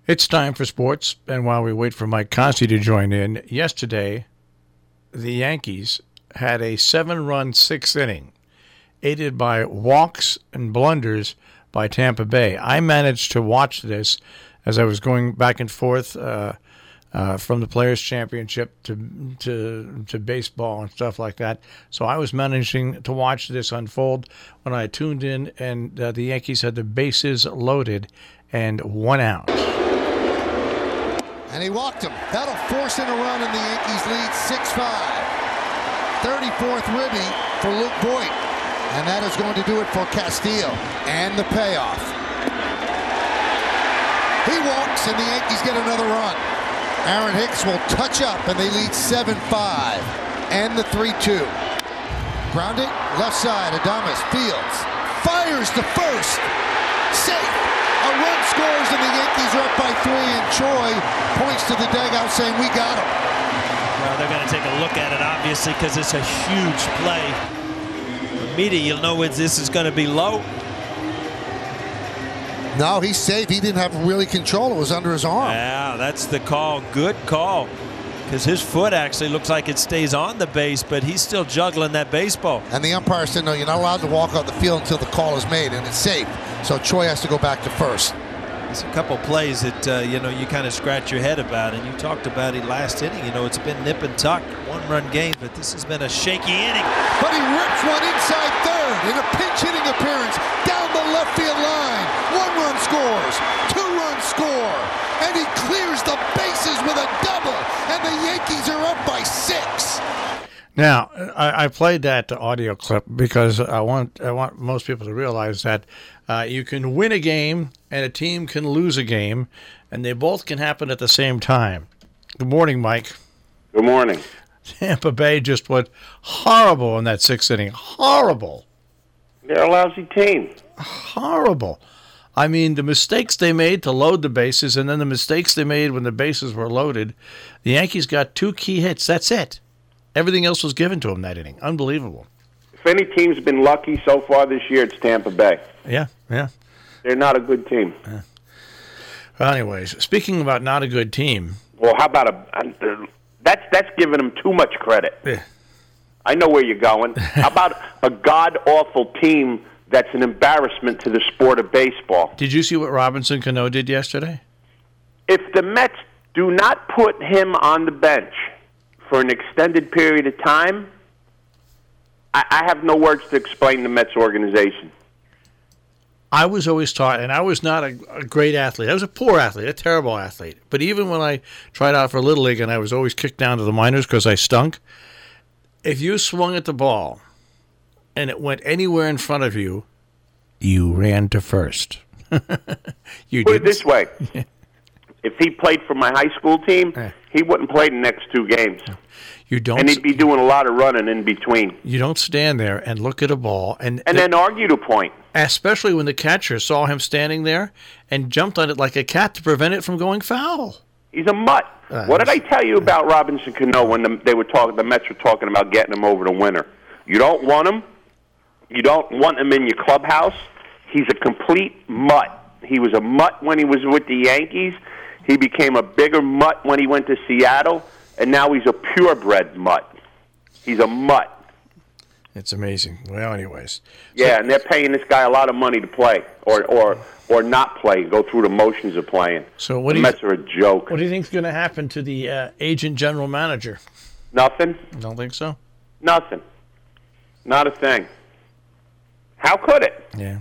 It's time for sports, and while we wait for Mike Consi to join in, yesterday the Yankees had a 7-run sixth inning, aided by walks and blunders by Tampa Bay. I managed to watch this as I was going back and forth from the Players' Championship to baseball and stuff like that. So I was managing to watch this unfold when I tuned in, and the Yankees had the bases loaded and 1 out. And he walked him. That'll force in a run, and the Yankees lead 6-5. 34th ribby for Luke Voit. And that is going to do it for Castillo. And the payoff. He walks, and the Yankees get another run. Aaron Hicks will touch up, and they lead 7-5. And the 3-2. Grounded, left side, Adames, Fields. Fires to first. Safe. A run scores, and the Yankees are up by 3, and Troy points to the dugout saying, we got him. Well, they're going to take a look at it, obviously, because it's a huge play. Immediately, you'll know this is going to be low. No, he's safe. He didn't have really control. It was under his arm. Yeah, that's the call. Good call. Because his foot actually looks like it stays on the base, but he's still juggling that baseball. And the umpire said, no, you're not allowed to walk out the field until the call is made, and it's safe. So Troy has to go back to first. There's a couple plays that, you kind of scratch your head about, and you talked about it last inning. It's been nip and tuck, 1-run game, but this has been a shaky inning. But he rips one inside third in a pinch-hitting appearance down the left field line. 1 run scores, 2 runs score, and he clears the bases with a double, and the Yankees are up by 6. Now, I played that audio clip because I want most people to realize that you can win a game and a team can lose a game, and they both can happen at the same time. Good morning, Mike. Good morning. Tampa Bay just went horrible in that 6th inning. Horrible. They're a lousy team. Horrible. I mean, the mistakes they made to load the bases, and then the mistakes they made when the bases were loaded. The Yankees got 2 key hits. That's it. Everything else was given to them that inning. Unbelievable. If any team's been lucky so far this year, it's Tampa Bay. Yeah. They're not a good team. Yeah. Well, anyways, speaking about not a good team. Well, how about that's giving them too much credit. Yeah. I know where you're going. How about a god-awful team that's an embarrassment to the sport of baseball? Did you see what Robinson Cano did yesterday? If the Mets do not put him on the bench for an extended period of time, I have no words to explain the Mets organization. I was always taught, and I was not a great athlete. I was a poor athlete, a terrible athlete. But even when I tried out for Little League and I was always kicked down to the minors because I stunk, if you swung at the ball and it went anywhere in front of you, you ran to first. You Put it this way. If he played for my high school team, he wouldn't play the next 2 games. You don't, and he'd be doing a lot of running in between. You don't stand there and look at a ball and then argue the point. Especially when the catcher saw him standing there and jumped on it like a cat to prevent it from going foul. He's a mutt. What did I tell you about Robinson Cano when the Mets were talking about getting him over the winter? You don't want him. You don't want him in your clubhouse. He's a complete mutt. He was a mutt when he was with the Yankees. He became a bigger mutt when he went to Seattle, and now he's a purebred mutt. He's a mutt. It's amazing. Well, anyways. Yeah, and they're paying this guy a lot of money to play or not play, go through the motions of playing. So what the Mets are a joke. What do you think is going to happen to the agent general manager? Nothing. Don't think so? Nothing. Not a thing. How could it? Yeah.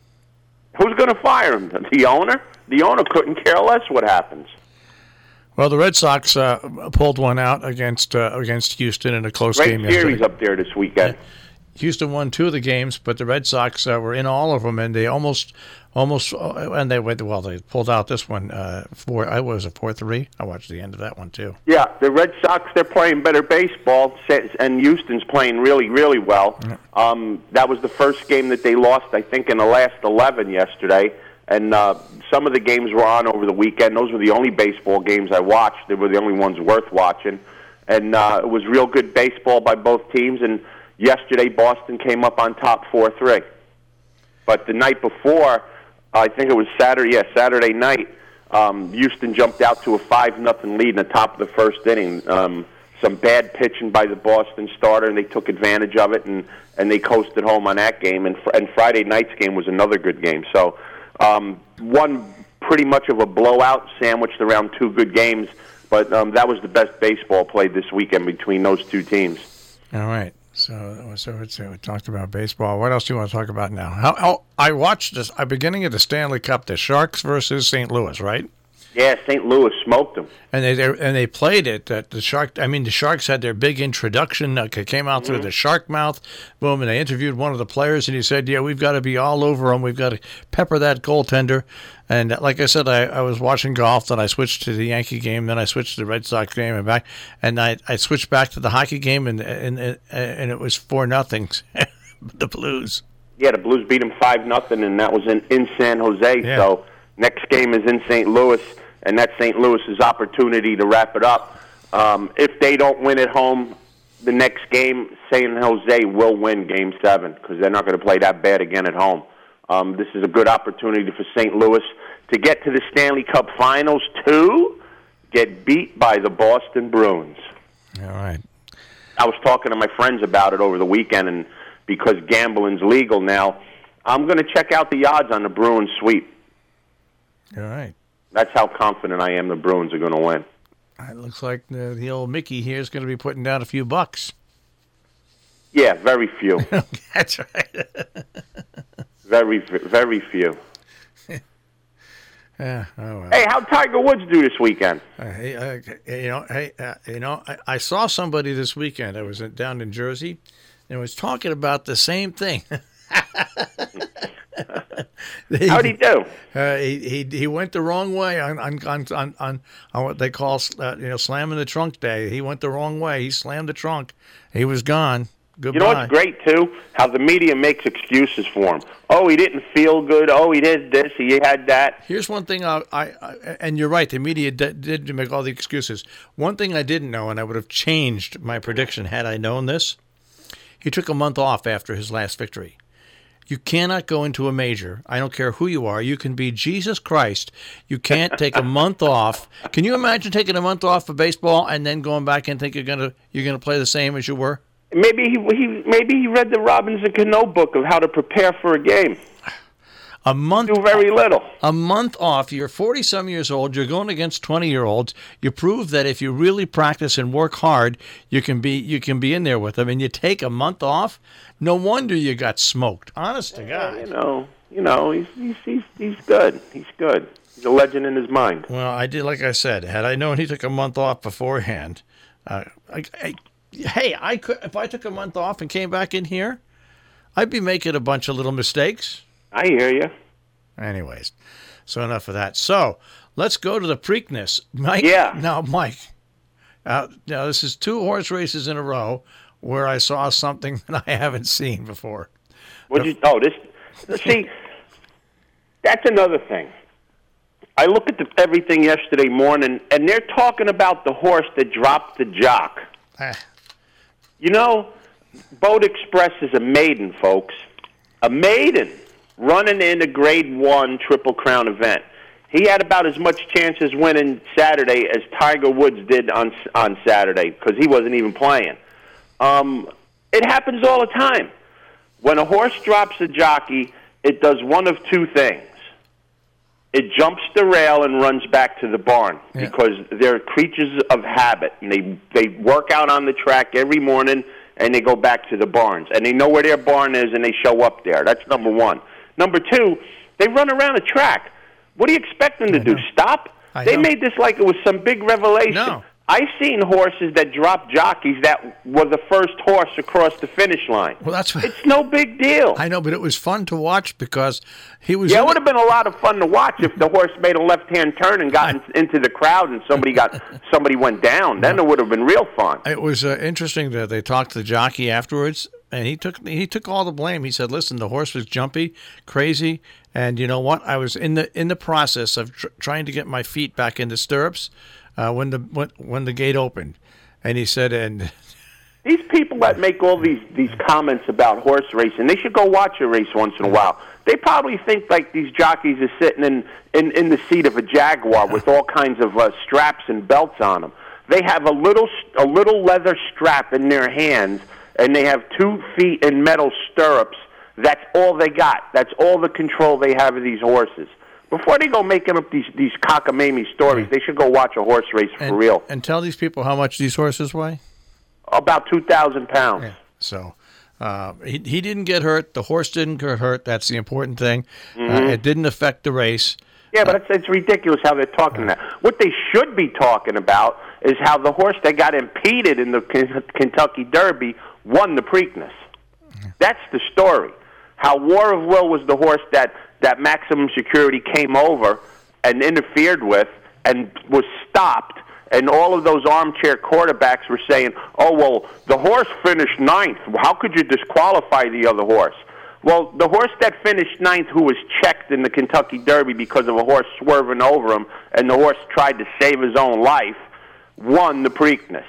Who's going to fire him? The owner? The owner couldn't care less what happens. Well, the Red Sox pulled one out against Houston in a close game yesterday. Great series up there this weekend. Yeah. Houston won 2 of the games, but the Red Sox were in all of them, and they almost, and they went. Well, they pulled out this one. I was a 4-3. I watched the end of that one too. Yeah, the Red Sox, they're playing better baseball, and Houston's playing really, really well. Yeah. That was the first game that they lost, I think, in the last 11 yesterday. And some of the games were on over the weekend. Those were the only baseball games I watched. They were the only ones worth watching. And it was real good baseball by both teams. And yesterday, Boston came up on top 4-3. But the night before, I think it was Saturday night, Houston jumped out to a 5-0 lead in the top of the first inning. Some bad pitching by the Boston starter, and they took advantage of it, and they coasted home on that game. And Friday night's game was another good game. So one pretty much of a blowout sandwiched around two good games, but that was the best baseball played this weekend between those two teams. All right. So we talked about baseball. What else do you want to talk about now? I watched this. I'm beginning of the Stanley Cup, the Sharks versus St. Louis, right? Yeah, St. Louis smoked them. And they played it. The Sharks had their big introduction. Came out through the shark mouth, boom, and they interviewed one of the players, and he said, "Yeah, we've got to be all over them. We've got to pepper that goaltender." And like I said, I was watching golf, then I switched to the Yankee game, then I switched to the Red Sox game, and back, and I switched back to the hockey game, and it was 4-0, the Blues. Yeah, the Blues beat them 5-0, and that was in San Jose. Yeah. So next game is in St. Louis, and that's St. Louis's opportunity to wrap it up. If they don't win at home, the next game, San Jose will win Game 7 because they're not going to play that bad again at home. This is a good opportunity for St. Louis to get to the Stanley Cup Finals to get beat by the Boston Bruins. All right. I was talking to my friends about it over the weekend, and because gambling's legal now, I'm going to check out the odds on the Bruins sweep. All right. That's how confident I am the Bruins are going to win. It looks like the old Mickey here is going to be putting down a few bucks. Yeah, very few. That's right. Very few. Yeah. Oh well. Hey, how'd Tiger Woods do this weekend? I saw somebody this weekend. I was down in Jersey, and was talking about the same thing. How'd he do? He went the wrong way on what they call slamming the trunk day. He went the wrong way. He slammed the trunk. He was gone. Goodbye. You know what's great, too? How the media makes excuses for him. Oh, he didn't feel good. Oh, he did this. He had that. Here's one thing, and you're right, the media did make all the excuses. One thing I didn't know, and I would have changed my prediction had I known this, he took a month off after his last victory. You cannot go into a major. I don't care who you are. You can be Jesus Christ. You can't take a month off. Can you imagine taking a month off of baseball and then going back and think you're gonna play the same as you were? Maybe he read the Robinson Cano book of how to prepare for a game. A month. Do very little. A month off. You're 40-some years old. You're going against 20-year-olds. You prove that if you really practice and work hard, you can be in there with them. And you take a month off. No wonder you got smoked. Honest to God. You know, he's good. He's good. He's a legend in his mind. Well, I did, like I said. Had I known he took a month off beforehand, I could, if I took a month off and came back in here, I'd be making a bunch of little mistakes. I hear you. Anyways, so enough of that. So let's go to the Preakness. Mike. Yeah. Now, Mike. Now this is 2 horse races in a row where I saw something that I haven't seen before. See, that's another thing. I look at everything yesterday morning, and they're talking about the horse that dropped the jock. You know, Boat Express is a maiden, folks. A maiden running in a Grade 1 Triple Crown event. He had about as much chance as winning Saturday as Tiger Woods did on Saturday because he wasn't even playing. It happens all the time. When a horse drops a jockey, it does one of two things. It jumps the rail and runs back to the barn because they're creatures of habit. And they work out on the track every morning, and they go back to the barns. And they know where their barn is, and they show up there. That's number one. Number two, they run around the track. What do you expect them to do, stop? They made this like it was some big revelation. No. I've seen horses that drop jockeys that were the first horse across the finish line. Well, it's no big deal. I know, but it was fun to watch because he was. Yeah, it would have been a lot of fun to watch if the horse made a left-hand turn and got into the crowd and somebody went down. Then it would have been real fun. It was interesting that they talked to the jockey afterwards, and he took all the blame. He said, "Listen, the horse was jumpy, crazy, and you know what? I was in the process of trying to get my feet back in the stirrups." When the gate opened, and he said, and These people that make all these comments about horse racing, they should go watch a race once in a while. They probably think like these jockeys are sitting in the seat of a Jaguar with all kinds of straps and belts on them. They have a little leather strap in their hands, and they have 2 feet in metal stirrups. That's all they got. That's all the control they have of these horses. Before they go making up these cockamamie stories, they should go watch a horse race for real. And tell these people how much these horses weigh? About 2,000 pounds. Yeah. So he didn't get hurt. The horse didn't get hurt. That's the important thing. It didn't affect the race. Yeah, but it's ridiculous how they're talking that. What they should be talking about is how the horse that got impeded in the Kentucky Derby won the Preakness. That's the story. How War of Will was the horse that Maximum Security came over and interfered with and was stopped. And all of those armchair quarterbacks were saying, oh, well, the horse finished 9th. How could you disqualify the other horse? Well, the horse that finished 9th, who was checked in the Kentucky Derby because of a horse swerving over him, and the horse tried to save his own life, won the Preakness.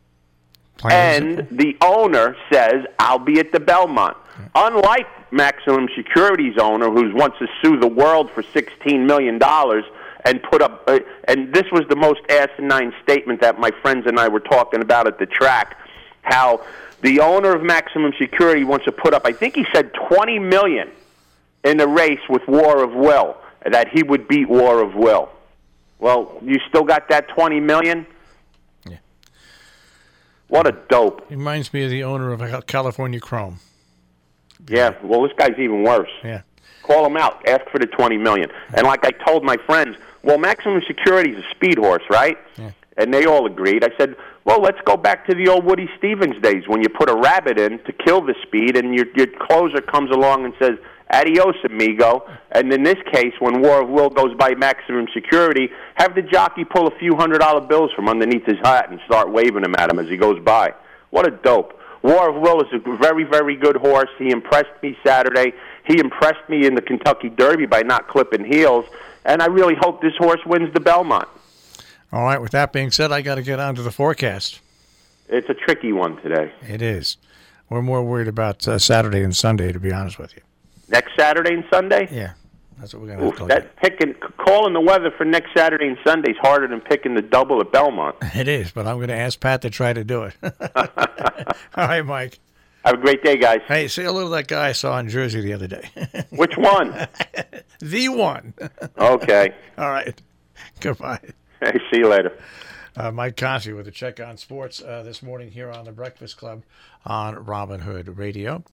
And the owner says, I'll be at the Belmont. Unlike Maximum Security's owner, who wants to sue the world for $16 million, and put up, and this was the most asinine statement that my friends and I were talking about at the track, how the owner of Maximum Security wants to put up, I think he said $20 million in a race with War of Will, that he would beat War of Will. Well, you still got that $20 million? Yeah. What a dope. He reminds me of the owner of California Chrome. Yeah, well, this guy's even worse. Yeah. Call him out. Ask for the $20 million. And like I told my friends, well, Maximum Security is a speed horse, right? Yeah. And they all agreed. I said, well, let's go back to the old Woody Stevens days when you put a rabbit in to kill the speed, and your closer comes along and says, adios, amigo. And in this case, when War of Will goes by Maximum Security, have the jockey pull a few $100 bills from underneath his hat and start waving them at him as he goes by. What a dope. War of Will is a very, very good horse. He impressed me Saturday. He impressed me in the Kentucky Derby by not clipping heels, and I really hope this horse wins the Belmont. All right, with that being said, I got to get on to the forecast. It's a tricky one today. It is. We're more worried about Saturday and Sunday, to be honest with you. Next Saturday and Sunday? Yeah, that's what we're going to have to look at. Calling the weather for next Saturday and Sunday is harder than picking the double at Belmont. It is, but I'm going to ask Pat to try to do it. All right, Mike. Have a great day, guys. Hey, say hello to that guy I saw in Jersey the other day. Which one? The one. Okay. All right. Goodbye. Hey, see you later. Mike Conti with a check on sports this morning here on the Breakfast Club on Robin Hood Radio.